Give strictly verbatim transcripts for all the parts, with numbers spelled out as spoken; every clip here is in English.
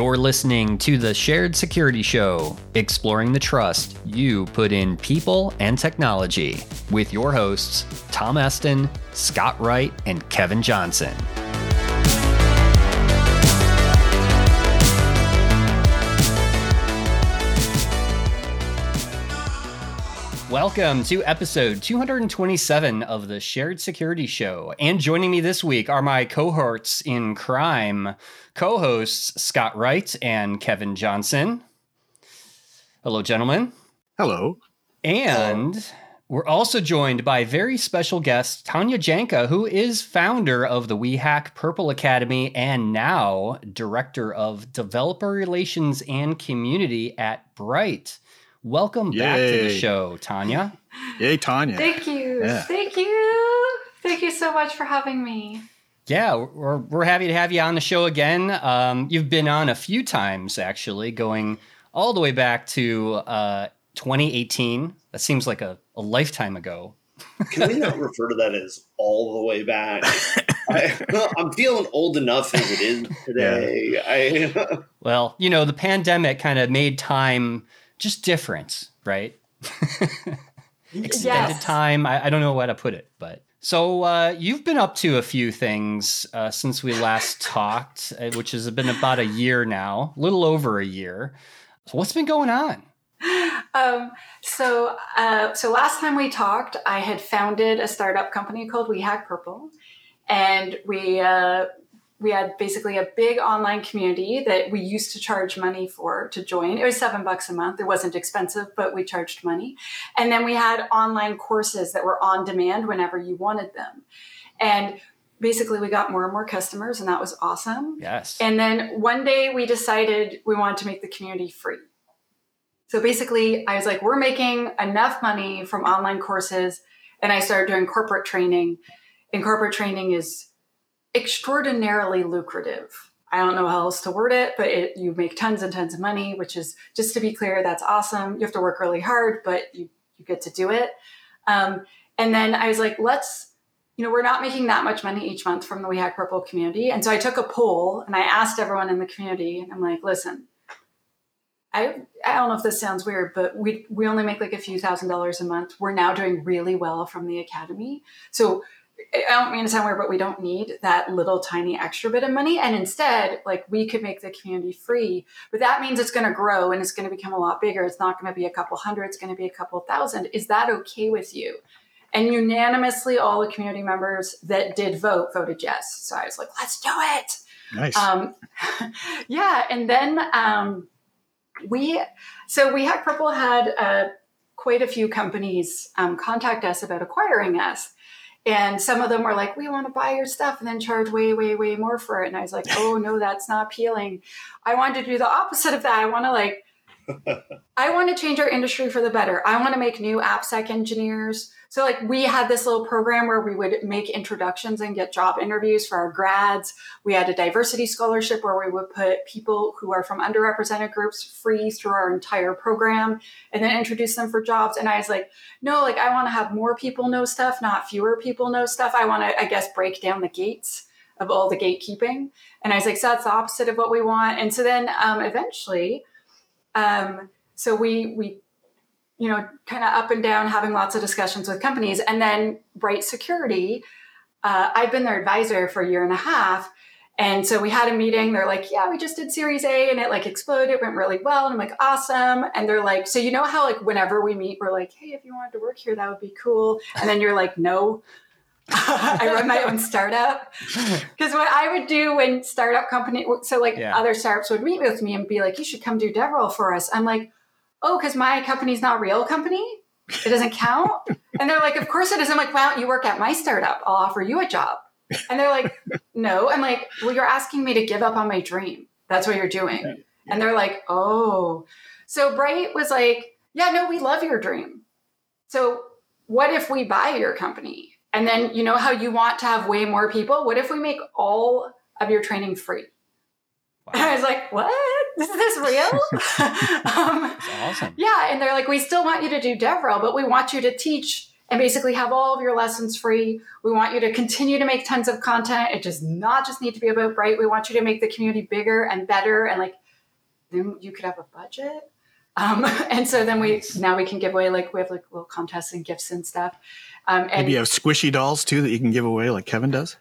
You're listening to the Shared Security Show, exploring the trust you put in people and technology, with your hosts, Tom Eston, Scott Wright, and Kevin Johnson. Welcome to episode two hundred twenty-seven of the Shared Security Show. And joining me this week are my cohorts in crime, co-hosts Scott Wright and Kevin Johnson. Hello, gentlemen. Hello. And Hello. We're also joined by very special guest Tanya Janka, who is founder of the We Hack Purple Academy and now director of developer relations and community at Bright. Welcome Yay. back to the show, Tanya. Yay, Tanya. Thank you. Yeah. Thank you. Thank you so much for having me. Yeah, we're we're happy to have you on the show again. Um, you've been on a few times, actually, going all the way back to uh, twenty eighteen. That seems like a, a lifetime ago. Can we not refer to that as all the way back? I, I'm feeling old enough as it is today. Yeah. I, well, you know, the pandemic kind of made time just different, right? Extended yes. time. I, I don't know how to put it, but so uh, you've been up to a few things uh, since we last talked, uh, which has been about a year now, a little over a year. So what's been going on? Um, so, uh, so last time we talked, I had founded a startup company called We Hack Purple, and we uh, we had basically a big online community that we used to charge money for to join. It was seven bucks a month. It wasn't expensive, but we charged money. And then we had online courses that were on demand whenever you wanted them. And basically we got more and more customers, and that was awesome. Yes. And then one day we decided we wanted to make the community free. So basically I was like, we're making enough money from online courses. And I started doing corporate training. And corporate training is extraordinarily lucrative. I don't know how else to word it, but it, you make tons and tons of money, which is, just to be clear, that's awesome. You have to work really hard, but you, you get to do it. Um, and then I was like, let's, you know, we're not making that much money each month from the We Hack Purple community. And so I took a poll and I asked everyone in the community, and I'm like, listen, I I don't know if this sounds weird, but we we only make like a few thousand dollars a month. We're now doing really well from the academy. So I don't mean to sound weird, but we don't need that little tiny extra bit of money. And instead, like, we could make the community free, but that means it's going to grow and it's going to become a lot bigger. It's not going to be a couple hundred. It's going to be a couple thousand. Is that okay with you? And unanimously, all the community members that did vote voted yes. So I was like, let's do it. Nice. Um, yeah. And then um, we, so We Hack Purple had uh, quite a few companies um, contact us about acquiring us. And some of them were like, we want to buy your stuff and then charge way, way, way more for it. And I was like, oh, no, that's not appealing. I wanted to do the opposite of that. I want to like, I want to change our industry for the better. I want to make new AppSec engineers. So like we had this little program where we would make introductions and get job interviews for our grads. We had a diversity scholarship where we would put people who are from underrepresented groups free through our entire program and then introduce them for jobs. And I was like, no, like I want to have more people know stuff, not fewer people know stuff. I want to, I guess, break down the gates of all the gatekeeping. And I was like, so that's the opposite of what we want. And so then um, eventually, um, so we, we, you know, kind of up and down, having lots of discussions with companies. And then Bright Security, uh, I've been their advisor for a year and a half. And so we had a meeting. They're like, yeah, we just did Series A and it like exploded. It went really well. And I'm like, awesome. And they're like, so you know how like whenever we meet, we're like, hey, if you wanted to work here, that would be cool. And then you're like, no, I run my own startup. Because what I would do when startup company, so like yeah. other startups would meet with me and be like, you should come do DevRel for us. I'm like, oh, because my company's not a real company? It doesn't count? And they're like, of course it is. I'm like, why don't you work at my startup? I'll offer you a job. And they're like, no. I'm like, well, you're asking me to give up on my dream. That's what you're doing. Yeah. And they're like, oh. So Bright was like, yeah, no, we love your dream. So what if we buy your company? And then you know how you want to have way more people? What if we make all of your training free? Wow. And I was like, what? Is this real? um, That's awesome. Yeah. And they're like, we still want you to do DevRel, but we want you to teach and basically have all of your lessons free. We want you to continue to make tons of content. It does not just need to be about Bright. We want you to make the community bigger and better and like then you could have a budget. Um, and so then we, now we can give away, like we have like little contests and gifts and stuff. Um, and maybe you have squishy dolls too that you can give away like Kevin does.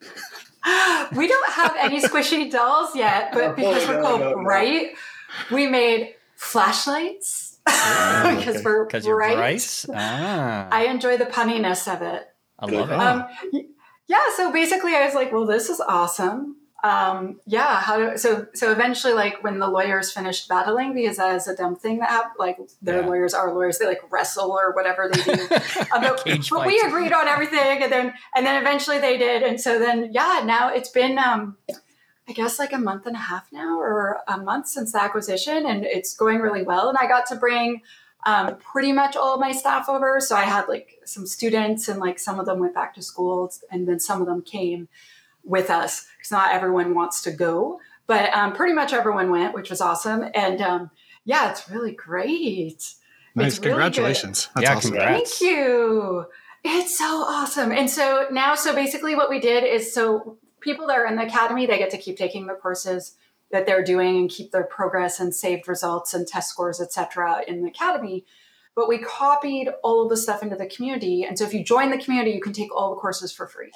We don't have any squishy dolls yet, but because we're called no, no, Bright, no. we made flashlights oh, because okay. we're bright. You're bright. Ah. I enjoy the punniness of it. I love it. Um, yeah. So basically I was like, well, this is awesome. Um, yeah. How do, so, so eventually like when the lawyers finished battling, because that is a dumb thing that happened, like their yeah. lawyers are lawyers, they like wrestle or whatever they do. um, but but we agreed on everything. And then, and then eventually they did. And so then, yeah, now it's been, um, I guess like a month and a half now or a month since the acquisition, and it's going really well. And I got to bring, um, pretty much all of my staff over. So I had like some students and like some of them went back to school and then some of them came with us because not everyone wants to go, but um, pretty much everyone went, which was awesome. And um, yeah, it's really great. Nice. It's Congratulations. Really That's yeah, awesome. Thank you. It's so awesome. And so now, so basically what we did is so people that are in the academy, they get to keep taking the courses that they're doing and keep their progress and saved results and test scores, et cetera in the academy. But we copied all of the stuff into the community. And so if you join the community, you can take all the courses for free.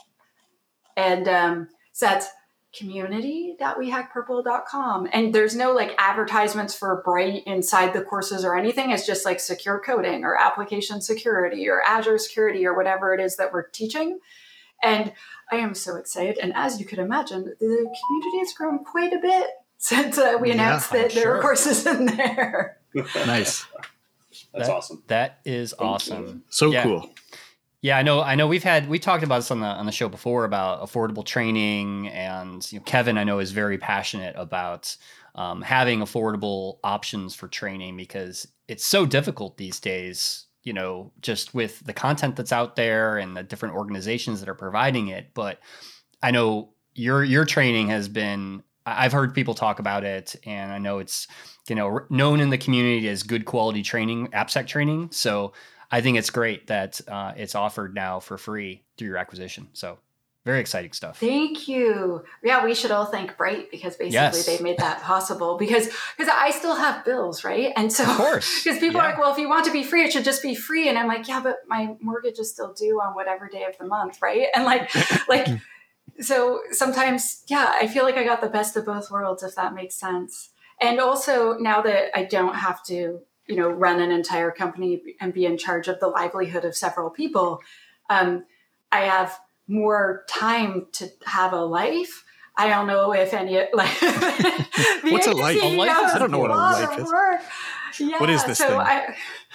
And um, so that's community dot we hack purple dot com. And there's no like advertisements for Bright inside the courses or anything. It's just like secure coding or application security or Azure security or whatever it is that we're teaching. And I am so excited. And as you could imagine, the community has grown quite a bit since uh, we announced yeah, that there sure. are courses in there. Nice. That's that, awesome. That is Thank awesome. You. So yeah. cool. Yeah, I know. I know. We've had we talked about this on the on the show before about affordable training, and you know, Kevin, I know, is very passionate about um, having affordable options for training because it's so difficult these days. You know, just with the content that's out there and the different organizations that are providing it. But I know your your training has been. I've heard people talk about it, and I know it's you know known in the community as good quality training, AppSec training. So I think it's great that uh, it's offered now for free through your acquisition. So very exciting stuff. Thank you. Yeah, we should all thank Bright because basically yes. they made that possible because because I still have bills, right? And so of course, because people yeah. are like, well, if you want to be free, it should just be free. And I'm like, yeah, but my mortgage is still due on whatever day of the month, right? And like, like, so sometimes, yeah, I feel like I got the best of both worlds, if that makes sense. And also now that I don't have to, you know, run an entire company and be in charge of the livelihood of several people, um, I have more time to have a life. I don't know if any like what's a life? A life is, I don't know what a life is. Yeah, what is this so thing? I,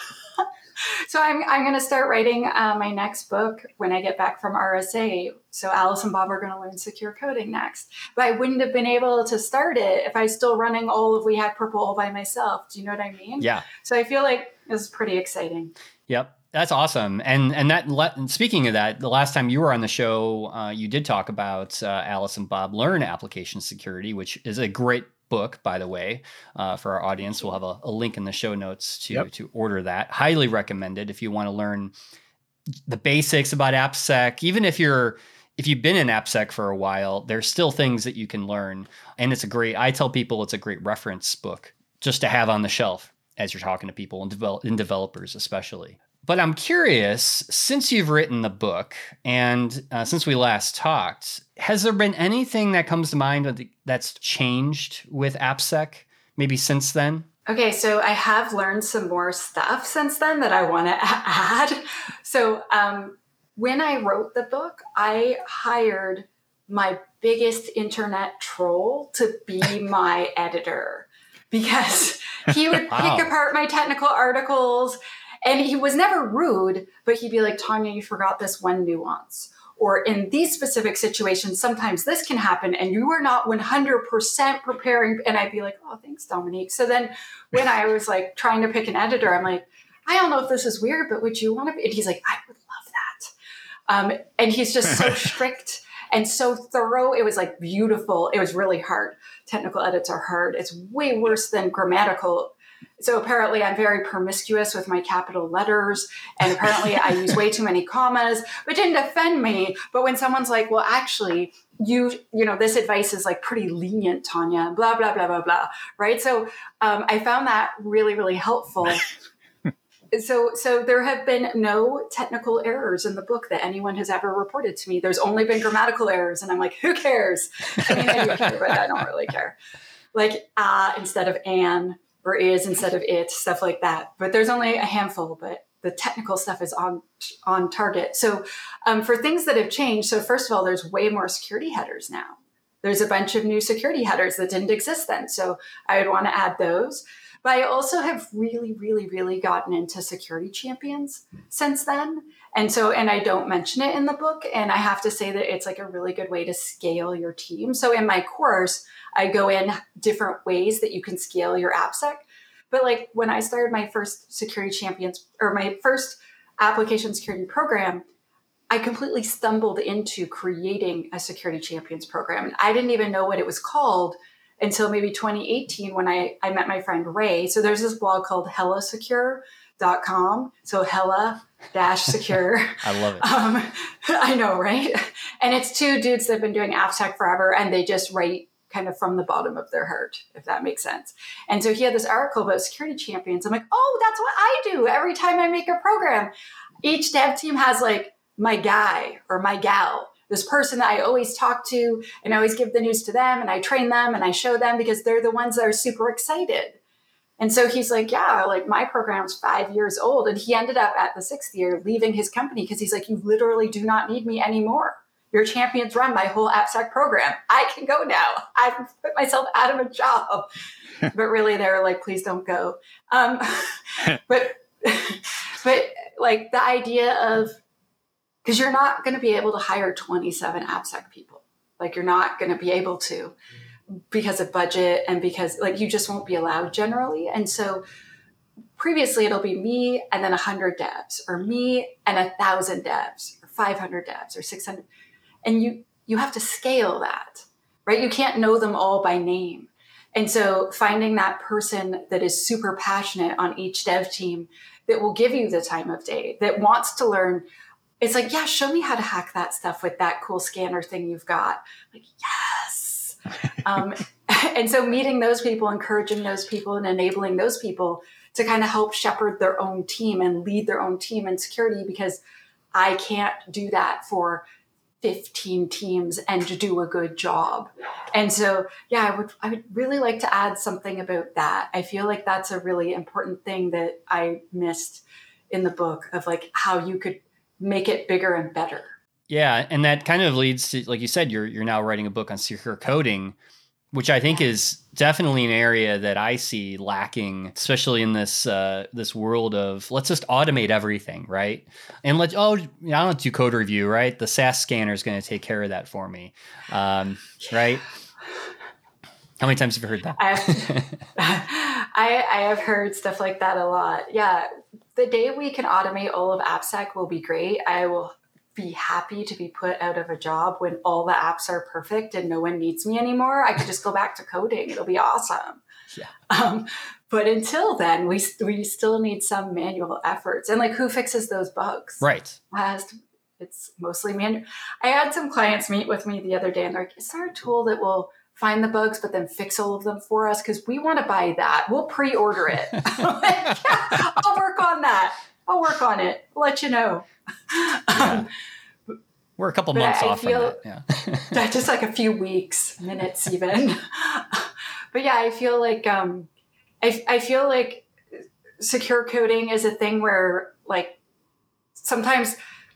so I'm I'm going to start writing uh, my next book when I get back from R S A. So Alice and Bob are going to learn secure coding next. But I wouldn't have been able to start it if I was still running all of We Hack Purple all by myself. Do you know what I mean? Yeah. So I feel like this is pretty exciting. Yep. That's awesome. And and that and speaking of that, the last time you were on the show, uh, you did talk about uh, Alice and Bob Learn Application Security, which is a great book, by the way, uh, for our audience. We'll have a, a link in the show notes to, yep. to order that. Highly recommended if you want to learn the basics about AppSec. Even if you're if you've been in AppSec for a while, there's still things that you can learn. And it's a great, I tell people it's a great reference book just to have on the shelf as you're talking to people and, develop, and developers especially. But I'm curious, since you've written the book and uh, since we last talked, has there been anything that comes to mind that's changed with AppSec maybe since then? Okay, so I have learned some more stuff since then that I want to add. So um, when I wrote the book, I hired my biggest internet troll to be my editor because he would wow. pick apart my technical articles. And he was never rude, but he'd be like, Tanya, you forgot this one nuance. Or in these specific situations, sometimes this can happen and you are not one hundred percent preparing. And I'd be like, oh, thanks, Dominique. So then when I was like trying to pick an editor, I'm like, I don't know if this is weird, but would you want to be? And he's like, I would love that. Um, and he's just so strict and so thorough. It was like beautiful. It was really hard. Technical edits are hard. It's way worse than grammatical. So apparently I'm very promiscuous with my capital letters, and apparently I use way too many commas, which didn't offend me. But when someone's like, well, actually, you, you know, this advice is like pretty lenient, Tanya, blah, blah, blah, blah, blah. Right. So um, I found that really, really helpful. so, so there have been no technical errors in the book that anyone has ever reported to me. There's only been grammatical errors. And I'm like, who cares? I mean, I do care, but I don't really care. Like, uh, instead of an, or is instead of it, stuff like that. But there's only a handful, but the technical stuff is on on target. So um, for things that have changed, so first of all, there's way more security headers now. There's a bunch of new security headers that didn't exist then. So I would want to add those. But I also have really, really, really gotten into security champions since then. And so, and I don't mention it in the book. And I have to say that it's like a really good way to scale your team. So in my course, I go in different ways that you can scale your AppSec. But like when I started my first security champions or my first application security program, I completely stumbled into creating a security champions program. And I didn't even know what it was called until maybe twenty eighteen when I, I met my friend Ray. So there's this blog called hella secure dot com. So hella dash secure. I love it. Um, I know, right? And it's two dudes that have been doing AppSec forever, and they just write kind of from the bottom of their heart, if that makes sense. And so he had this article about security champions. I'm like, oh, that's what I do every time I make a program. Each dev team has like my guy or my gal, this person that I always talk to, and I always give the news to them, and I train them and I show them because they're the ones that are super excited. And so he's like, yeah, like my program's five years old. And he ended up at the sixth year leaving his company because he's like, you literally do not need me anymore. Your champions run my whole AppSec program. I can go now. I've put myself out of a job. But really, they were like, please don't go. Um, but, but like the idea of, because you're not going to be able to hire twenty-seven AppSec people. Like you're not going to be able to because of budget and because like you just won't be allowed generally. And so previously it'll be me and then one hundred devs or me and one thousand devs or five hundred devs or six hundred. And you, you have to scale that, right? You can't know them all by name. And so finding that person that is super passionate on each dev team that will give you the time of day, that wants to learn. It's like, yeah, show me how to hack that stuff with that cool scanner thing you've got. Like, yes. um, and so meeting those people, encouraging those people and enabling those people to kind of help shepherd their own team and lead their own team in security, because I can't do that for fifteen teams and to do a good job. And so, yeah, I would, I would really like to add something about that. I feel like that's a really important thing that I missed in the book of like how you could make it bigger and better. Yeah. And that kind of leads to, like you said, you're, you're now writing a book on secure coding, which I think is definitely an area that I see lacking, especially in this uh, this world of let's just automate everything, right? And let oh, I don't do code review, right? The SaaS scanner is going to take care of that for me, um, right? How many times have you heard that? I've, I I have heard stuff like that a lot. Yeah, the day we can automate all of AppSec will be great. I will be happy to be put out of a job when all the apps are perfect and no one needs me anymore. I could just go back to coding. It'll be awesome. Yeah. Um, but until then, we we still need some manual efforts. And like, who fixes those bugs? Right. Has, it's mostly manual. I had some clients meet with me the other day and they're like, is there a tool that will find the bugs, but then fix all of them for us? Because we want to buy that. We'll pre-order it. I'm like, yeah, I'll work on that. I'll work on it. I'll let you know. Yeah. Um, We're a couple months I off feel, from that. Yeah. Just like a few weeks, minutes even. But yeah, I feel like um, I, I feel like secure coding is a thing where like sometimes.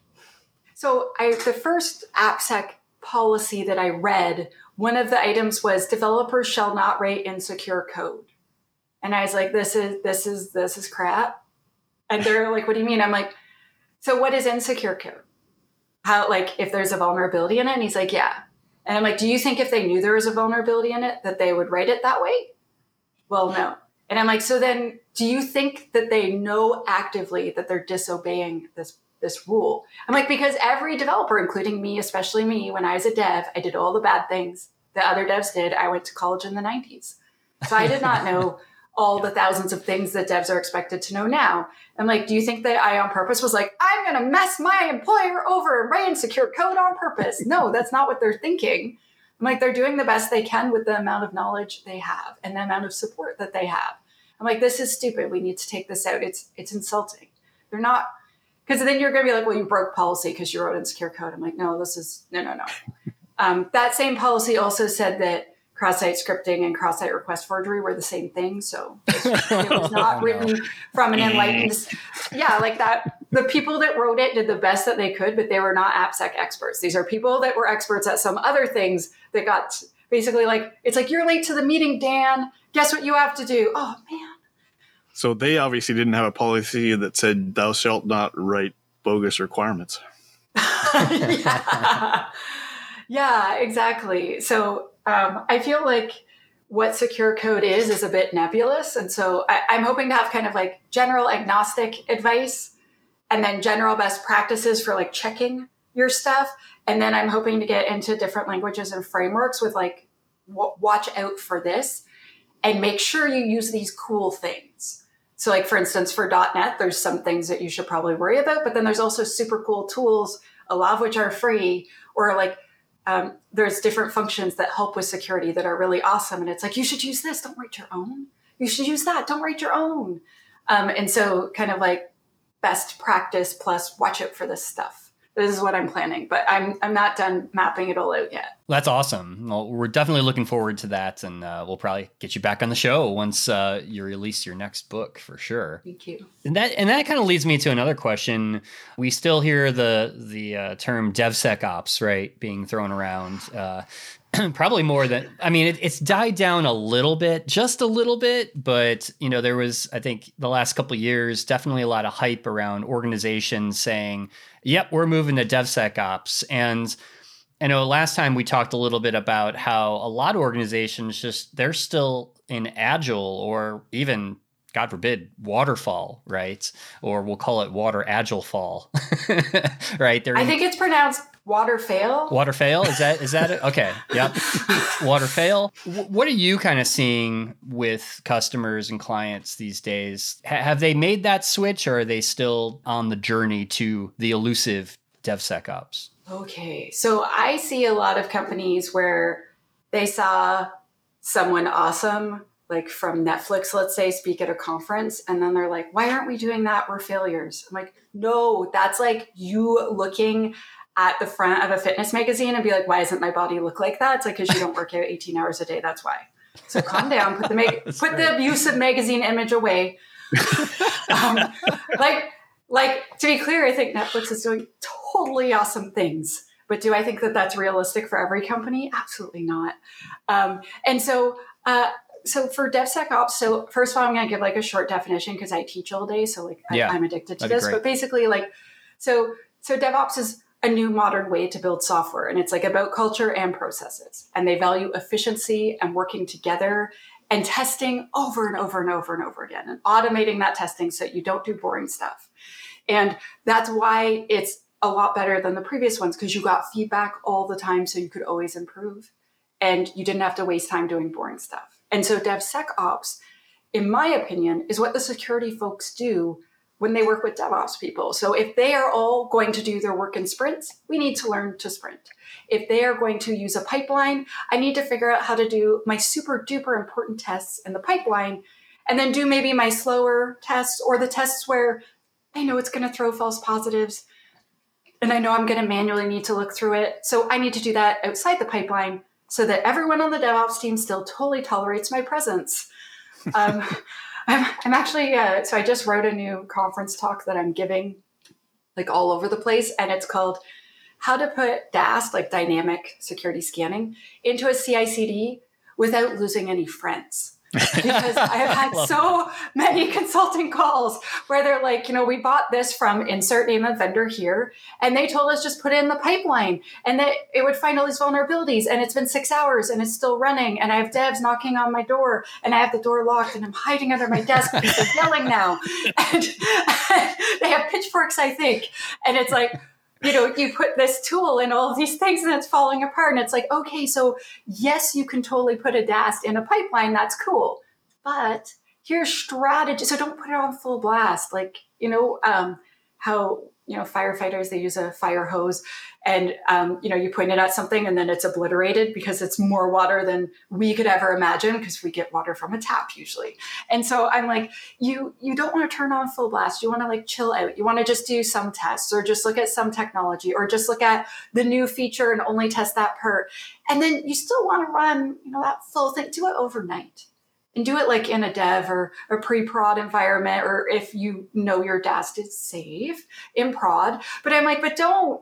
So I the first AppSec policy that I read, one of the items was developers shall not write insecure code, and I was like, this is this is this is crap. And they're like, what do you mean? I'm like, so what is insecure code? How, like, if there's a vulnerability in it? And he's like, yeah. And I'm like, do you think if they knew there was a vulnerability in it, that they would write it that way? Well, no. And I'm like, so then do you think that they know actively that they're disobeying this, this rule? I'm like, because every developer, including me, especially me, when I was a dev, I did all the bad things that other devs did. I went to college in the nineties. So I did not know all the thousands of things that devs are expected to know now. I'm like, do you think that I on purpose was like, I'm going to mess my employer over and write insecure code on purpose? No, that's not what they're thinking. I'm like, they're doing the best they can with the amount of knowledge they have and the amount of support that they have. I'm like, this is stupid. We need to take this out. It's it's insulting. They're not, because then you're going to be like, well, you broke policy because you wrote insecure code. I'm like, no, this is, no, no, no. um, that same policy also said that cross-site scripting and cross-site request forgery were the same thing. So it was not written from an enlightened, yeah, like that. The people that wrote it did the best that they could, but they were not AppSec experts. These are people that were experts at some other things that got basically like, it's like, you're late to the meeting, Dan. Guess what you have to do? Oh, man. So they obviously didn't have a policy that said thou shalt not write bogus requirements. yeah. yeah, exactly. So um, I feel like what secure code is is a bit nebulous. And so I, I'm hoping to have kind of like general agnostic advice and then general best practices for like checking your stuff. And then I'm hoping to get into different languages and frameworks with like, w- watch out for this and make sure you use these cool things. So like, for instance, for dot net, there's some things that you should probably worry about, but then there's also super cool tools, a lot of which are free, or like um, there's different functions that help with security that are really awesome. And it's like, you should use this. Don't write your own. You should use that. Don't write your own. Um, and so kind of like best practice plus watch out for this stuff. This is what I'm planning, but I'm I'm not done mapping it all out yet. That's awesome. Well, we're definitely looking forward to that, and uh, we'll probably get you back on the show once uh, you release your next book for sure. Thank you. And that and that kind of leads me to another question. We still hear the the uh, term DevSecOps, right, being thrown around. Uh, Probably more than, I mean, it, it's died down a little bit, just a little bit, but, you know, there was, I think the last couple of years, definitely a lot of hype around organizations saying, yep, we're moving to DevSecOps. And I know last time we talked a little bit about how a lot of organizations just, they're still in Agile or even, God forbid, waterfall, right? Or we'll call it water agile fall, right? They're I in- think it's pronounced water fail. Water fail? Is that is that it? Okay. Yep. Water fail. W- what are you kind of seeing with customers and clients these days? H- have they made that switch, or are they still on the journey to the elusive DevSecOps? Okay. So I see a lot of companies where they saw someone awesome, like from Netflix, let's say, speak at a conference. And then they're like, why aren't we doing that? We're failures. I'm like, no, that's like you looking at the front of a fitness magazine and be like, why doesn't my body look like that? It's like, because you don't work out eighteen hours a day. That's why. So calm down, put the mag- put right. the abusive magazine image away. um, like, like to be clear, I think Netflix is doing totally awesome things, but do I think that that's realistic for every company? Absolutely not. Um, and so, uh, so for DevSecOps, so first of all, I'm going to give like a short definition because I teach all day. So like yeah, I, I'm addicted to this, but basically like, so, so DevOps is a new modern way to build software. And it's like about culture and processes. And they value efficiency and working together and testing over and over and over and over again and automating that testing so you don't do boring stuff. And that's why it's a lot better than the previous ones because you got feedback all the time so you could always improve and you didn't have to waste time doing boring stuff. And so DevSecOps, in my opinion, is what the security folks do when they work with DevOps people. So if they are all going to do their work in sprints, we need to learn to sprint. If they are going to use a pipeline, I need to figure out how to do my super duper important tests in the pipeline and then do maybe my slower tests or the tests where I know it's going to throw false positives and I know I'm going to manually need to look through it. So I need to do that outside the pipeline so that everyone on the DevOps team still totally tolerates my presence. Um, I'm, I'm actually, uh, so I just wrote a new conference talk that I'm giving like all over the place. And it's called How to Put D A S T, like Dynamic Security Scanning, into a C I C D without losing any friends. Because I have had so many consulting calls where they're like, you know, we bought this from insert name of vendor here, and they told us just put it in the pipeline and that it would find all these vulnerabilities. And it's been six hours and it's still running. And I have devs knocking on my door and I have the door locked and I'm hiding under my desk because they're yelling now. And, and they have pitchforks, I think. And it's like, you know, you put this tool in all of these things and it's falling apart. And it's like, okay, so yes, you can totally put a D A S T in a pipeline. That's cool. But here's strategy. So don't put it on full blast. Like, you know, um, how, you know, firefighters, they use a fire hose and, um, you know, you point it at something and then it's obliterated because it's more water than we could ever imagine because we get water from a tap usually. And so I'm like, you, you don't want to turn on full blast. You want to like chill out. You want to just do some tests or just look at some technology or just look at the new feature and only test that part. And then you still want to run, you know, that full thing, do it overnight. And do it like in a dev or a pre-prod environment, or if you know your D A S T is safe in prod. But I'm like, but don't,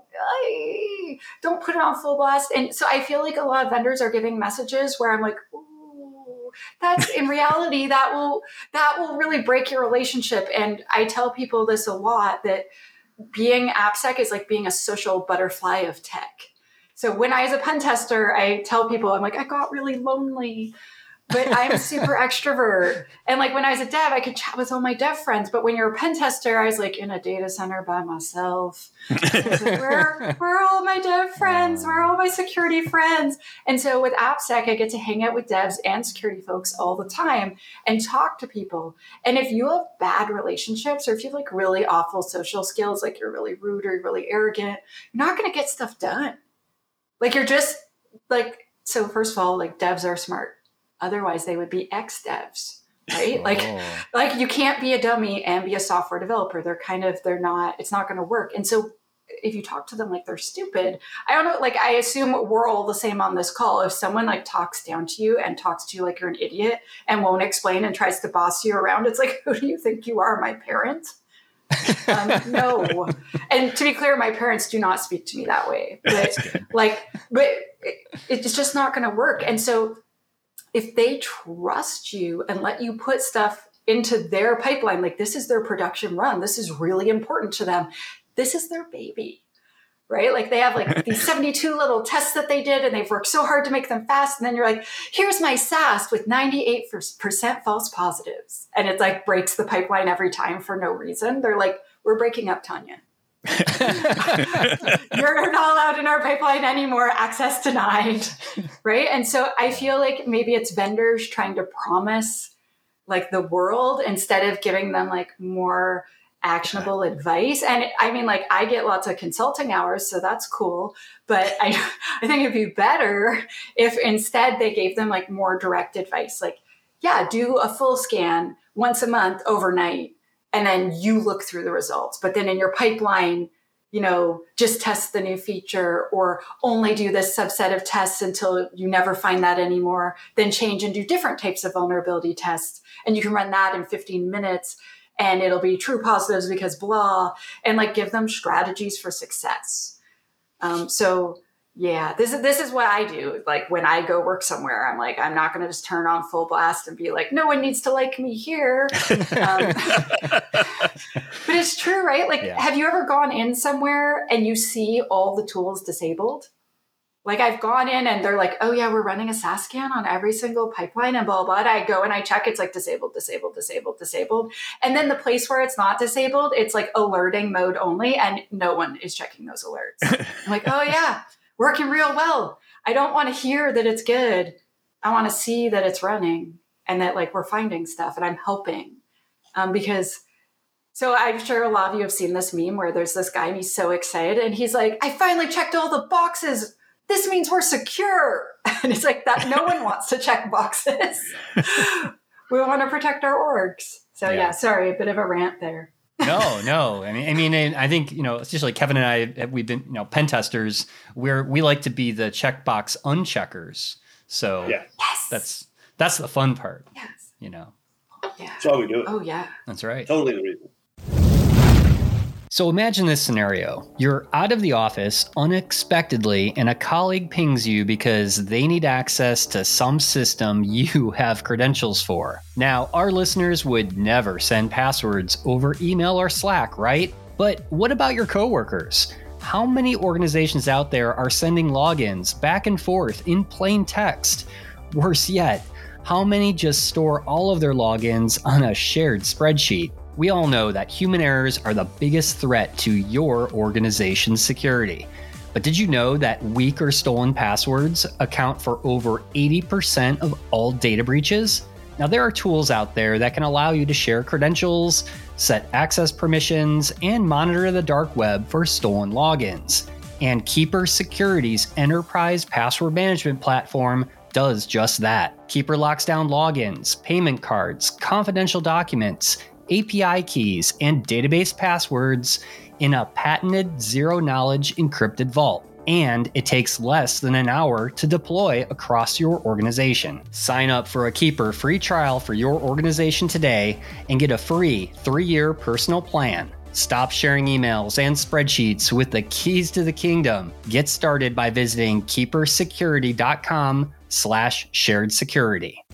I, don't put it on full blast. And so I feel like a lot of vendors are giving messages where I'm like, ooh, that's in reality, that will, that will really break your relationship. And I tell people this a lot, that being AppSec is like being a social butterfly of tech. So when I was a pen tester, I tell people, I'm like, I got really lonely. But I'm super extrovert. And like when I was a dev, I could chat with all my dev friends. But when you're a pen tester, I was like in a data center by myself. I was like, where, where are all my dev friends? Where are all my security friends? And so with AppSec, I get to hang out with devs and security folks all the time and talk to people. And if you have bad relationships or if you have like really awful social skills, like you're really rude or you're really arrogant, you're not going to get stuff done. Like you're just like, so first of all, like devs are smart. Otherwise, they would be ex-devs, right? Oh. Like, like you can't be a dummy and be a software developer. They're kind of, they're not, it's not going to work. And so if you talk to them like they're stupid, I don't know, like I assume we're all the same on this call. If someone like talks down to you and talks to you like you're an idiot and won't explain and tries to boss you around, it's like, who do you think you are, my parent? um, no. And to be clear, my parents do not speak to me that way. But like, but it, it's just not going to work. And so if they trust you and let you put stuff into their pipeline, like this is their production run, this is really important to them. This is their baby, right? Like they have like these seventy-two little tests that they did and they've worked so hard to make them fast. And then you're like, here's my S A S with ninety-eight percent false positives. And it like breaks the pipeline every time for no reason. They're like, we're breaking up, Tanya. You're not allowed in our pipeline anymore. Access denied. Right. And so I feel like maybe it's vendors trying to promise like the world instead of giving them like more actionable advice. And I mean, like I get lots of consulting hours, so that's cool. But I, I think it'd be better if instead they gave them like more direct advice. Like, yeah, do a full scan once a month overnight. And then you look through the results. But then in your pipeline, you know, just test the new feature or only do this subset of tests until you never find that anymore. Then change and do different types of vulnerability tests. And you can run that in fifteen minutes and it'll be true positives because blah, and like give them strategies for success. Um, so yeah, this is, this is what I do. Like when I go work somewhere, I'm like, I'm not going to just turn on full blast and be like, no one needs to like me here. Um, but it's true, right? Like, yeah. Have you ever gone in somewhere and you see all the tools disabled? Like I've gone in and they're like, oh yeah, we're running a S A S scan on every single pipeline and blah, blah, blah. I go and I check, it's like disabled, disabled, disabled, disabled. And then the place where it's not disabled, it's like alerting mode only. And no one is checking those alerts. I'm like, oh yeah. Working real well. I don't want to hear that it's good. I want to see that it's running and that like we're finding stuff and I'm helping. Um, because, so I'm sure a lot of you have seen this meme where there's this guy and he's so excited and he's like, I finally checked all the boxes. This means we're secure. And it's like that. No one wants to check boxes. We want to protect our orgs. So yeah. yeah, sorry, a bit of a rant there. no, no. I mean, I mean, I think, you know, especially Kevin and I, we've been, you know, pen testers. We're we like to be the checkbox uncheckers. So yeah. yes. that's that's the fun part. Yes. You know. Yeah. That's why we do it. Oh yeah. That's right. Totally the reason. So imagine this scenario. You're out of the office unexpectedly and a colleague pings you because they need access to some system you have credentials for. Now, our listeners would never send passwords over email or Slack, right? But what about your coworkers? How many organizations out there are sending logins back and forth in plain text? Worse yet, how many just store all of their logins on a shared spreadsheet? We all know that human errors are the biggest threat to your organization's security. But did you know that weak or stolen passwords account for over eighty percent of all data breaches? Now, there are tools out there that can allow you to share credentials, set access permissions, and monitor the dark web for stolen logins. And Keeper Security's enterprise password management platform does just that. Keeper locks down logins, payment cards, confidential documents, A P I keys, and database passwords in a patented zero-knowledge encrypted vault. And it takes less than an hour to deploy across your organization. Sign up for a Keeper free trial for your organization today and get a free three-year personal plan. Stop sharing emails and spreadsheets with the keys to the kingdom. Get started by visiting keepersecurity.com slash shared security.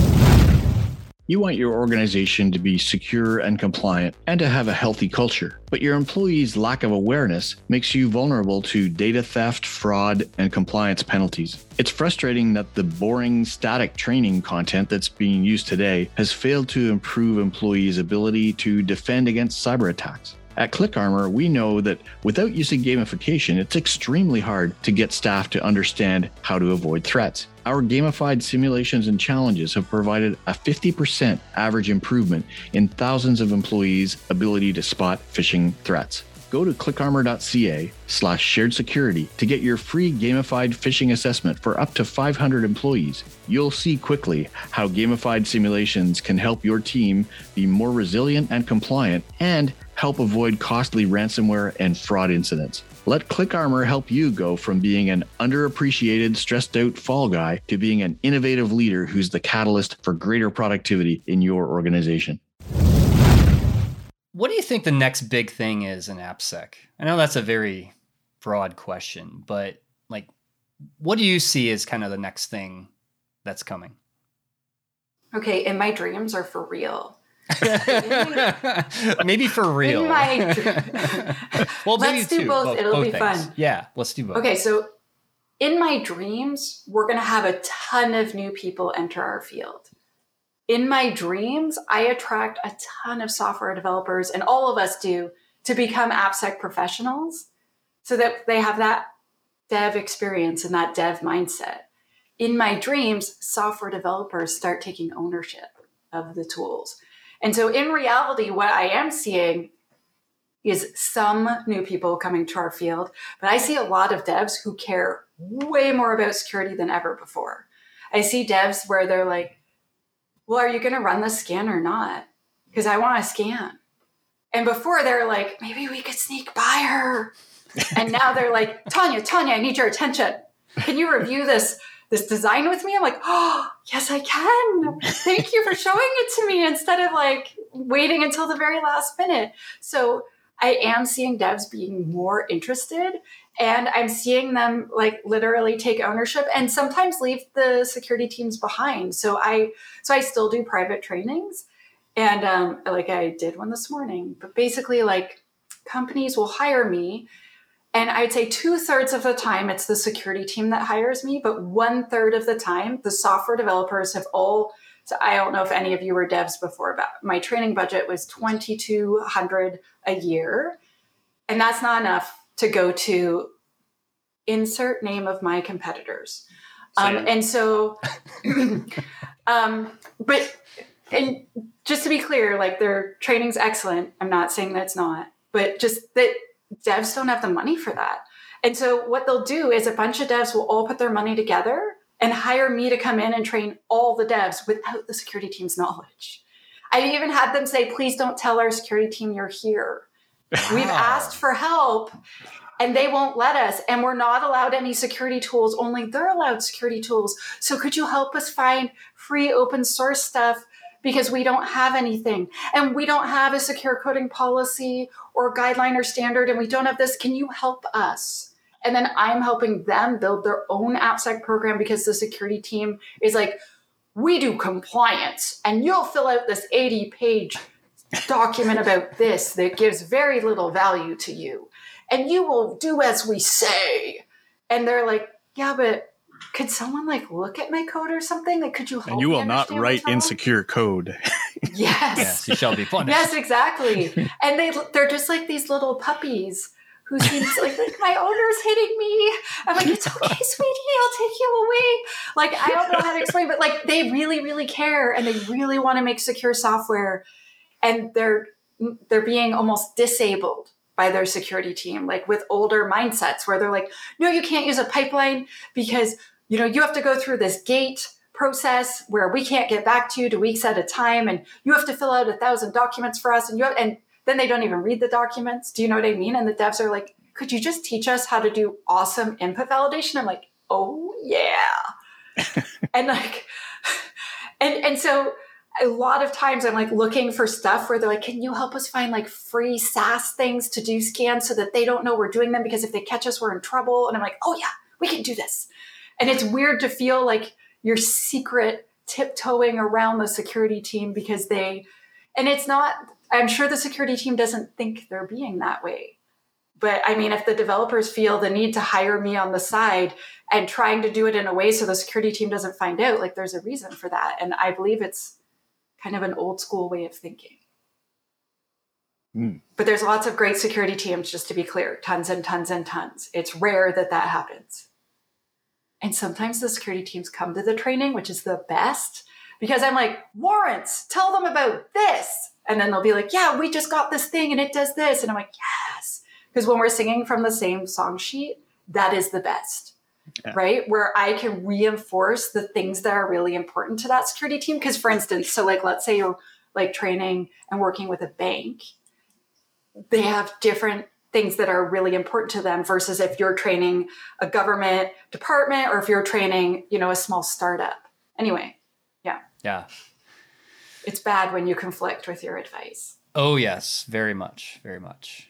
You want your organization to be secure and compliant and to have a healthy culture, but your employees' lack of awareness makes you vulnerable to data theft, fraud, and compliance penalties. It's frustrating that the boring, static training content that's being used today has failed to improve employees' ability to defend against cyber attacks. At ClickArmor, we know that without using gamification, it's extremely hard to get staff to understand how to avoid threats. Our gamified simulations and challenges have provided a fifty percent average improvement in thousands of employees' ability to spot phishing threats. Go to clickarmor.ca slash shared security to get your free gamified phishing assessment for up to five hundred employees. You'll see quickly how gamified simulations can help your team be more resilient and compliant and help avoid costly ransomware and fraud incidents. Let ClickArmor help you go from being an underappreciated, stressed out fall guy to being an innovative leader who's the catalyst for greater productivity in your organization. What do you think the next big thing is in AppSec? I know that's a very broad question, but like, what do you see as kind of the next thing that's coming? Okay, and my dreams are for real. Maybe for real. In my well, let's do too. both. both It'll both be things. fun. Yeah, let's do both. Okay, so in my dreams, we're going to have a ton of new people enter our field. In my dreams, I attract a ton of software developers, and all of us do, to become AppSec professionals so that they have that dev experience and that dev mindset. In my dreams, software developers start taking ownership of the tools. And so in reality, what I am seeing is some new people coming to our field, but I see a lot of devs who care way more about security than ever before. I see devs where they're like, well, are you going to run the scan or not? Because I want to scan. And before they're like, maybe we could sneak by her. And now they're like, Tanya, Tanya, I need your attention. Can you review this, this design with me? I'm like, oh, yes, I can. Thank you for showing it to me instead of like waiting until the very last minute. So I am seeing devs being more interested, and I'm seeing them like literally take ownership and sometimes leave the security teams behind. So I, so I still do private trainings, and um, like I did one this morning, but basically like companies will hire me, and I'd say two thirds of the time it's the security team that hires me, but one third of the time the software developers have all, so I don't know if any of you were devs before, but my training budget was twenty-two hundred dollars a year. And that's not enough to go to insert name of my competitors. Um, and so, um, but, and just to be clear, like their training's excellent. I'm not saying that's not, but just that devs don't have the money for that. And so what they'll do is a bunch of devs will all put their money together and hire me to come in and train all the devs without the security team's knowledge. I even had them say, please don't tell our security team you're here. Wow. We've asked for help and they won't let us. And we're not allowed any security tools. Only they're allowed security tools. So could you help us find free open source stuff? Because we don't have anything. And we don't have a secure coding policy or guideline or standard. And we don't have this. Can you help us? And then I'm helping them build their own AppSec program because the security team is like, we do compliance and you'll fill out this eighty page document about this that gives very little value to you. And you will do as we say. And they're like, yeah, but could someone like look at my code or something? Like, could you help And you me will not understand write what's wrong? insecure code. Yes. Yes, you shall be punished. Yes, exactly. And they, they're just like these little puppies who seems like, like my owner's hitting me. I'm like, it's okay, sweetie, I'll take you away. Like, I don't know how to explain, but like they really, really care and they really want to make secure software. And they're they're being almost disabled by their security team, like with older mindsets where they're like, no, you can't use a pipeline because, you know, you have to go through this gate process where we can't get back to you to weeks at a time. And you have to fill out a thousand documents for us. And you have, and then they don't even read the documents. Do you know what I mean? And the devs are like, could you just teach us how to do awesome input validation? I'm like, oh yeah. and like, and, and so a lot of times I'm like looking for stuff where they're like, can you help us find like free SaaS things to do scans so that they don't know we're doing them? Because if they catch us, we're in trouble. And I'm like, oh yeah, we can do this. And it's weird to feel like you're secret tiptoeing around the security team because they, and it's not, I'm sure the security team doesn't think they're being that way. But I mean, if the developers feel the need to hire me on the side and trying to do it in a way so the security team doesn't find out, like there's a reason for that. And I believe it's kind of an old school way of thinking. Mm. But there's lots of great security teams, just to be clear, tons and tons and tons. It's rare that that happens. And sometimes the security teams come to the training, which is the best, because I'm like, warrants, tell them about this. And then they'll be like, yeah, we just got this thing and it does this. And I'm like, yes. Because when we're singing from the same song sheet, that is the best, yeah. Right? Where I can reinforce the things that are really important to that security team. Because for instance, so like, let's say you're like training and working with a bank, they have different things that are really important to them versus if you're training a government department or if you're training, you know, a small startup. Anyway, yeah. Yeah. It's bad when you conflict with your advice. Oh, yes. Very much. Very much.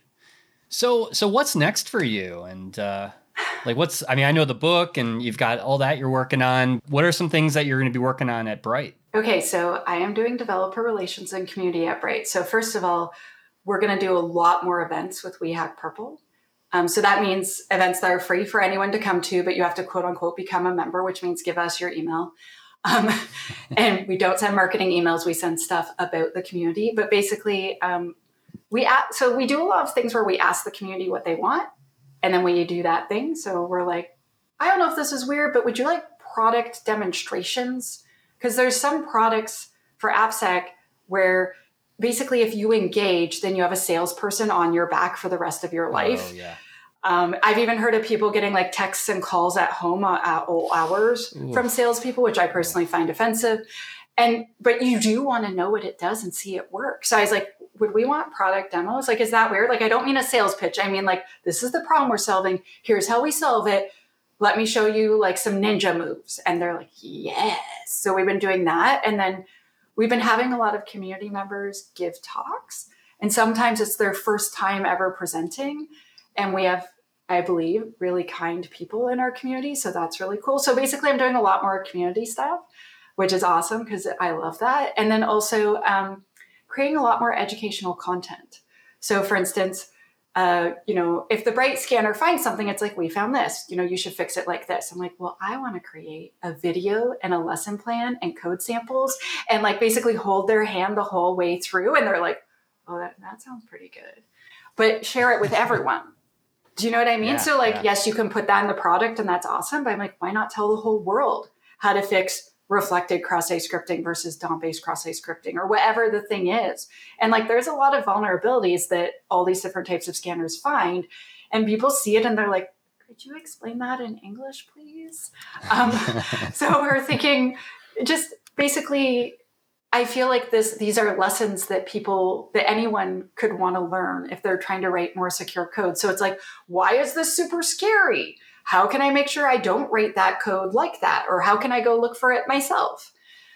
So, so what's next for you? And uh, like, what's, I mean, I know the book and you've got all that you're working on. What are some things that you're going to be working on at Bright? Okay. So I am doing developer relations and community at Bright. So first of all, we're going to do a lot more events with We Hack Purple. Um, so that means events that are free for anyone to come to, but you have to quote unquote become a member, which means give us your email. Um, and we don't send marketing emails. We send stuff about the community, but basically um, we, ask, so we do a lot of things where we ask the community what they want. And then we do that thing. So we're like, I don't know if this is weird, but would you like product demonstrations? Because there's some products for AppSec where basically if you engage, then you have a salesperson on your back for the rest of your life. Oh, yeah. Um, I've even heard of people getting like texts and calls at home at all hours Ooh. From salespeople, which I personally find offensive. And, but you do want to know what it does and see it work. So I was like, would we want product demos? Like, is that weird? Like, I don't mean a sales pitch. I mean, like, this is the problem we're solving. Here's how we solve it. Let me show you like some ninja moves. And they're like, yes. So we've been doing that. And then we've been having a lot of community members give talks. And sometimes it's their first time ever presenting. And we have, I believe, really kind people in our community. So that's really cool. So basically, I'm doing a lot more community stuff, which is awesome because I love that. And then also um, creating a lot more educational content. So for instance, uh, you know, if the Bright scanner finds something, it's like, we found this, you know, you should fix it like this. I'm like, well, I want to create a video and a lesson plan and code samples and like basically hold their hand the whole way through. And they're like, oh, that, that sounds pretty good. But share it with everyone. Do you know what I mean? Yeah, so like, yeah. Yes, you can put that in the product and that's awesome. But I'm like, why not tell the whole world how to fix reflected cross-site scripting versus D O M-based cross-site scripting or whatever the thing is. And like, there's a lot of vulnerabilities that all these different types of scanners find and people see it and they're like, could you explain that in English, please? Um, so we're thinking just basically, I feel like this, these are lessons that people, that anyone could want to learn if they're trying to write more secure code. So it's like, why is this super scary? How can I make sure I don't write that code like that? Or how can I go look for it myself?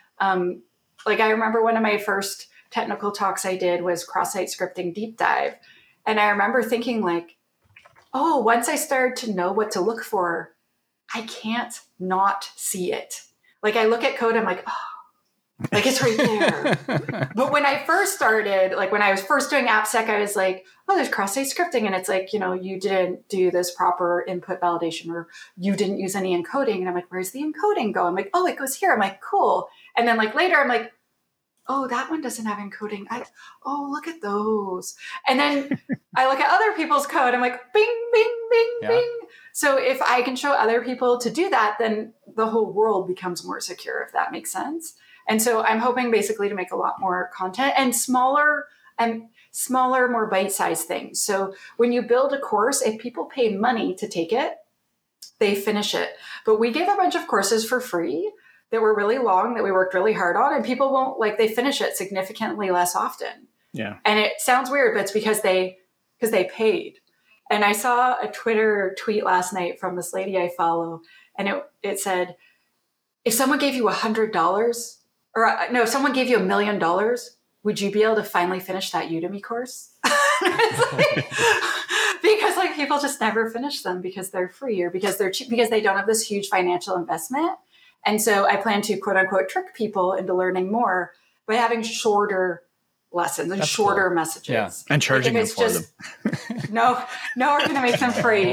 Um, like I remember one of my first technical talks I did was cross-site scripting deep dive. And I remember thinking like, oh, once I started to know what to look for, I can't not see it. Like I look at code, I'm like, oh, like it's right there. But when I first started, like when I was first doing AppSec, I was like, oh, there's cross-site scripting. And it's like, you know, you didn't do this proper input validation or you didn't use any encoding. And I'm like, where's the encoding go? I'm like, oh, it goes here. I'm like, cool. And then like later, I'm like, oh, that one doesn't have encoding. I, oh, look at those. And then I look at other people's code. I'm like, bing, bing, bing, yeah. bing. So if I can show other people to do that, then the whole world becomes more secure, if that makes sense. And so I'm hoping basically to make a lot more content and smaller and smaller, more bite-sized things. So when you build a course, if people pay money to take it, they finish it. But we give a bunch of courses for free that were really long, that we worked really hard on, and people won't, like, they finish it significantly less often. Yeah. And it sounds weird, but it's because they because they paid. And I saw a Twitter tweet last night from this lady I follow, and it it said, if someone gave you a hundred dollars, or uh, no, if someone gave you a million dollars, would you be able to finally finish that Udemy course? like, because like people just never finish them because they're free or because they're cheap, because they don't have this huge financial investment. And so I plan to quote unquote trick people into learning more by having shorter lessons and That's shorter cool. messages. Yeah. And charging like them for just, them. no, no, we're going to make them free.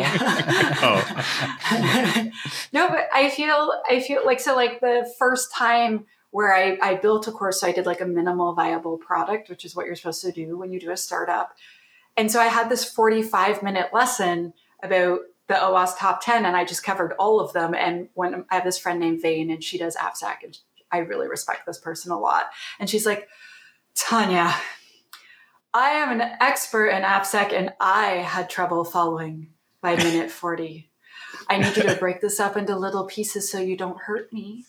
oh. No, but I feel, I feel like, so like the first time where I, I built a course, so I did like a minimal viable product, which is what you're supposed to do when you do a startup. And so I had this forty-five minute lesson about the O W A S top ten, and I just covered all of them. And when I have this friend named Vane, and she does AppSec, and I really respect this person a lot. And she's like, Tanya, I am an expert in AppSec, and I had trouble following by minute forty. I need you to break this up into little pieces so you don't hurt me.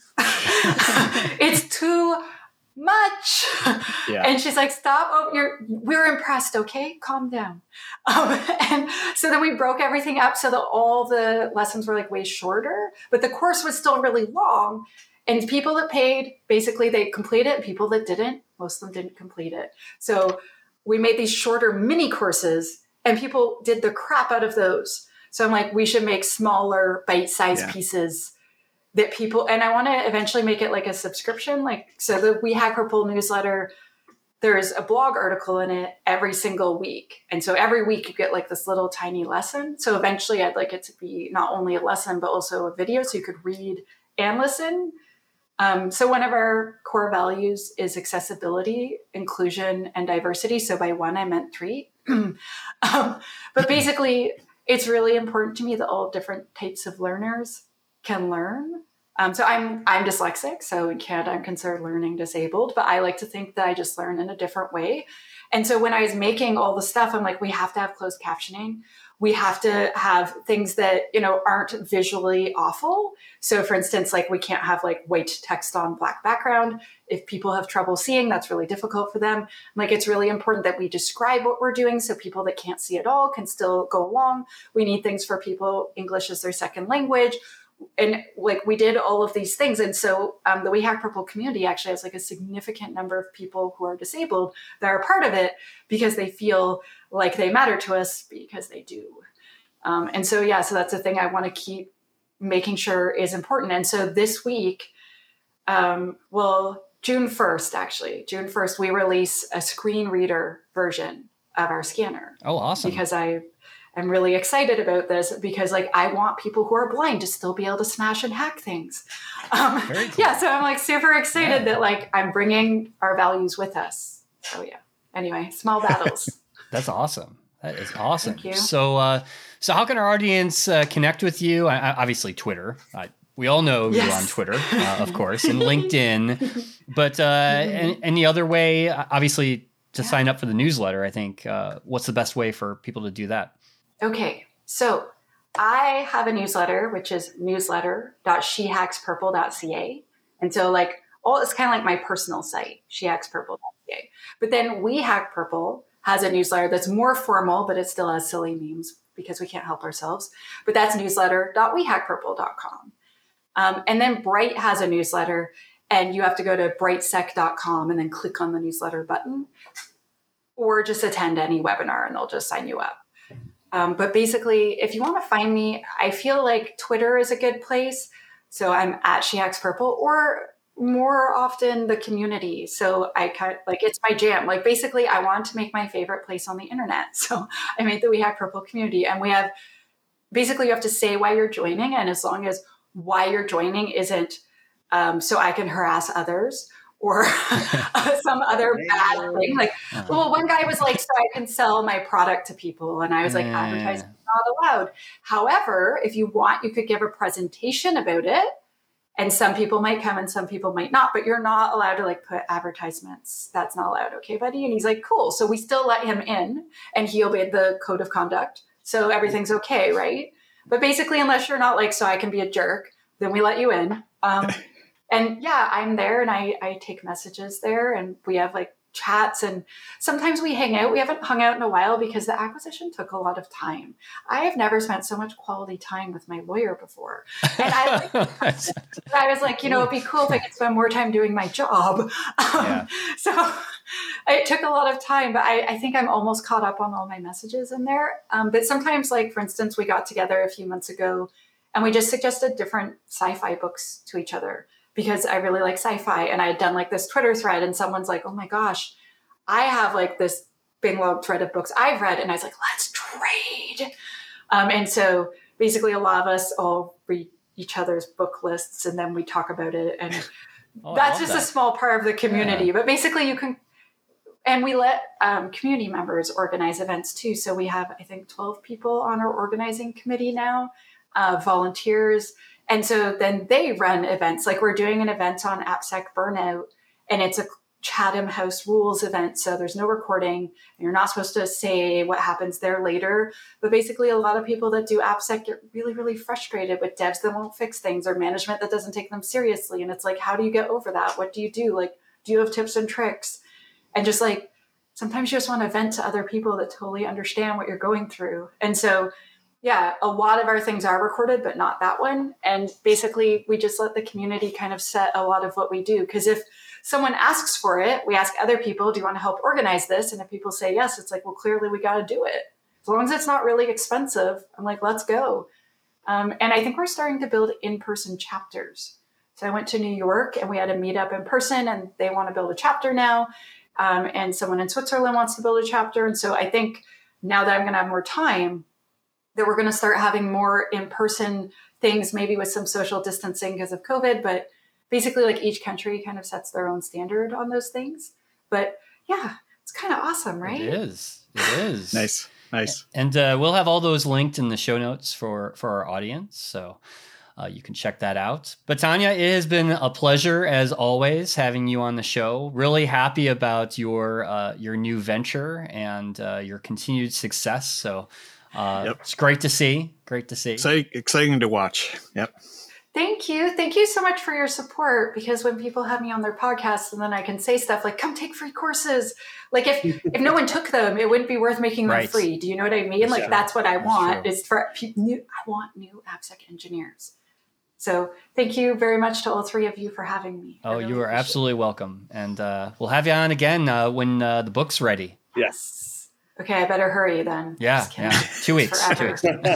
It's too much. Yeah. And she's like, stop. Oh, you're, we're impressed. Okay. Calm down. Um, and so then we broke everything up so that all the lessons were like way shorter, but the course was still really long. And people that paid, basically they completed it. People that didn't, most of them didn't complete it. So we made these shorter mini courses and people did the crap out of those. So I'm like, we should make smaller bite-sized yeah. pieces that people, and I want to eventually make it like a subscription. Like, so the We Hack Purple newsletter, there's a blog article in it every single week. And so every week you get like this little tiny lesson. So eventually I'd like it to be not only a lesson, but also a video so you could read and listen. Um, so one of our core values is accessibility, inclusion, and diversity. So by one, I meant three. um, but basically, it's really important to me that all different types of learners can learn. Um, so I'm I'm dyslexic. So in Canada, I'm considered learning disabled. But I like to think that I just learn in a different way. And so when I was making all the stuff, I'm like, we have to have closed captioning. We have to have things that, you know, aren't visually awful. So for instance, like we can't have like white text on black background. If people have trouble seeing, that's really difficult for them. Like it's really important that we describe what we're doing so people that can't see at all can still go along. We need things for people, English is their second language. And like we did all of these things. And so um, the We Hack Purple community actually has like a significant number of people who are disabled that are part of it because they feel like they matter to us because they do. Um, and so, yeah, so that's the thing I want to keep making sure is important. And so this week, um, well, June first, actually, June first, we release a screen reader version of our scanner. Oh, awesome. Because I I'm really excited about this because like I want people who are blind to still be able to smash and hack things. Um, Very cool. Yeah, so I'm like super excited yeah. that like I'm bringing our values with us. So yeah. Anyway, small battles. That's awesome. That is awesome. Thank you. So, uh, so how can our audience uh, connect with you? I, I, obviously, Twitter. I, we all know yes. you're on Twitter, uh, of course, and LinkedIn. But uh, any, any other way? Obviously, to yeah. sign up for the newsletter. I think. Uh, what's the best way for people to do that? Okay, so I have a newsletter, which is newsletter dot she hacks purple dot c a. And so like, all it's kind of like my personal site, she hacks purple dot c a. But then We Hack Purple has a newsletter that's more formal, but it still has silly memes because we can't help ourselves. But that's newsletter dot we hack purple dot com. Um, and then Bright has a newsletter, and you have to go to bright sec dot com and then click on the newsletter button, or just attend any webinar and they'll just sign you up. Um, but basically, if you want to find me, I feel like Twitter is a good place. So I'm at She Hacks Purple, or more often the community. So I kind of, like, it's my jam. Like basically, I want to make my favorite place on the internet. So I made the We Hack Purple community, and we have basically you have to say why you're joining, and as long as why you're joining isn't um, so I can harass others, or some other bad thing. Like, well, one guy was like, so I can sell my product to people. And I was like, advertising is not allowed. However, if you want, you could give a presentation about it. And some people might come and some people might not, but you're not allowed to like put advertisements. That's not allowed. Okay, buddy. And he's like, cool. So we still let him in and he obeyed the code of conduct. So everything's okay, right? But basically, unless you're not like, so I can be a jerk, then we let you in. Um, and yeah, I'm there and I, I take messages there and we have like chats and sometimes we hang out. We haven't hung out in a while because the acquisition took a lot of time. I have never spent so much quality time with my lawyer before. And I, like, I was like, you know, it'd be cool if I could spend more time doing my job. Um, yeah. So it took a lot of time, but I, I think I'm almost caught up on all my messages in there. Um, but sometimes, like, for instance, we got together a few months ago and we just suggested different sci-fi books to each other. Because I really like sci-fi and I had done like this Twitter thread and someone's like, oh my gosh, I have like this big long thread of books I've read. And I was like, let's trade. Um, and so basically a lot of us all read each other's book lists and then we talk about it. And oh, that's just that. a small part of the community. Yeah. But basically you can, and we let um, community members organize events too. So we have, I think, twelve people on our organizing committee now, uh, volunteers. And so then they run events. Like we're doing an event on AppSec Burnout and it's a Chatham House rules event. So there's no recording. And you're not supposed to say what happens there later. But basically a lot of people that do AppSec get really, really frustrated with devs that won't fix things or management that doesn't take them seriously. And it's like, how do you get over that? What do you do? Like, do you have tips and tricks? And just like, sometimes you just want to vent to other people that totally understand what you're going through. And so yeah, a lot of our things are recorded, but not that one. And basically, we just let the community kind of set a lot of what we do. Because if someone asks for it, we ask other people, do you want to help organize this? And if people say yes, it's like, well, clearly we got to do it. As long as it's not really expensive, I'm like, let's go. Um, and I think we're starting to build in-person chapters. So I went to New York and we had a meetup in person and they want to build a chapter now. Um, and someone in Switzerland wants to build a chapter. And so I think now that I'm going to have more time, that we're going to start having more in-person things, maybe with some social distancing because of COVID, but basically like each country kind of sets their own standard on those things. But yeah, it's kind of awesome, right? It is. It is. Nice. Nice. And uh, we'll have all those linked in the show notes for, for our audience. So uh, you can check that out. But Tanya, it has been a pleasure as always having you on the show. Really happy about your, uh, your new venture and uh, your continued success. So Uh, yep. It's great to see. Great to see. Exciting, exciting to watch. Yep. Thank you. Thank you so much for your support. Because when people have me on their podcast and then I can say stuff like, come take free courses. Like if, if no one took them, it wouldn't be worth making them right. free. Do you know what I mean? That's like true. That's what I that's want true. Is for new, I want new AppSec engineers. So thank you very much to all three of you for having me. Oh, really you are absolutely it. welcome. And uh, we'll have you on again uh, when uh, the book's ready. Yes. Okay, I better hurry then. Yeah, yeah. Two weeks. Two weeks. Oh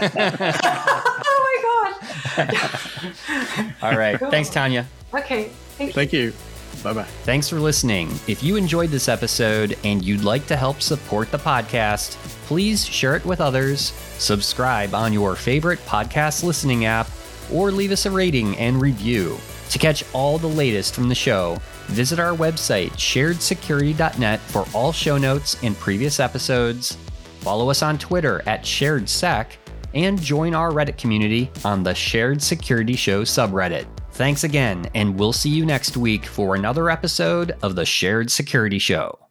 my God. All right. Cool. Thanks, Tanya. Okay. Thank you. Thank you. Bye-bye. Thanks for listening. If you enjoyed this episode and you'd like to help support the podcast, please share it with others, subscribe on your favorite podcast listening app, or leave us a rating and review. To catch all the latest from the show, visit our website, shared security dot net, for all show notes and previous episodes. Follow us on Twitter at SharedSec, and join our Reddit community on the Shared Security Show subreddit. Thanks again, and we'll see you next week for another episode of the Shared Security Show.